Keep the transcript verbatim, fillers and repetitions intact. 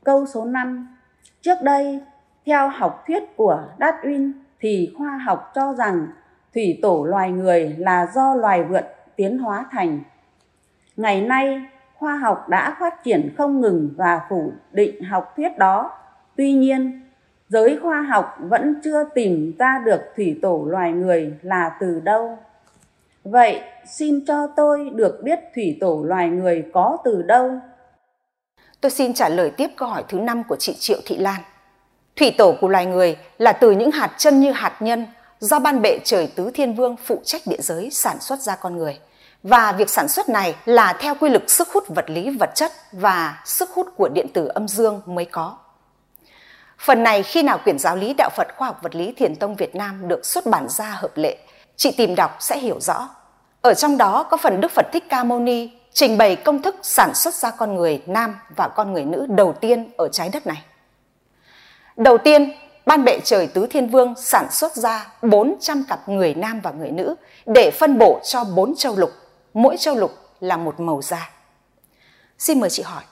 Câu số năm. Trước đây, theo học thuyết của Darwin thì khoa học cho rằng thủy tổ loài người là do loài vượn tiến hóa thành. Ngày nay, khoa học đã phát triển không ngừng và phủ định học thuyết đó. Tuy nhiên, giới khoa học vẫn chưa tìm ra được thủy tổ loài người là từ đâu. Vậy, xin cho tôi được biết thủy tổ loài người có từ đâu? Tôi xin trả lời tiếp câu hỏi thứ năm của chị Triệu Thị Lan. Thủy tổ của loài người là từ những hạt chân như hạt nhân do ban bệ trời tứ thiên vương phụ trách địa giới sản xuất ra con người. Và việc sản xuất này là theo quy luật sức hút vật lý vật chất và sức hút của điện tử âm dương mới có. Phần này khi nào quyển giáo lý đạo Phật khoa học vật lý Thiền tông Việt Nam được xuất bản ra hợp lệ, chị tìm đọc sẽ hiểu rõ. Ở trong đó có phần Đức Phật Thích Ca Mâu Ni trình bày công thức sản xuất ra con người nam và con người nữ đầu tiên ở trái đất này. Đầu tiên, ban bệ trời tứ thiên vương sản xuất ra bốn trăm cặp người nam và người nữ để phân bổ cho bốn châu lục, mỗi châu lục là một màu da. Xin mời chị hỏi,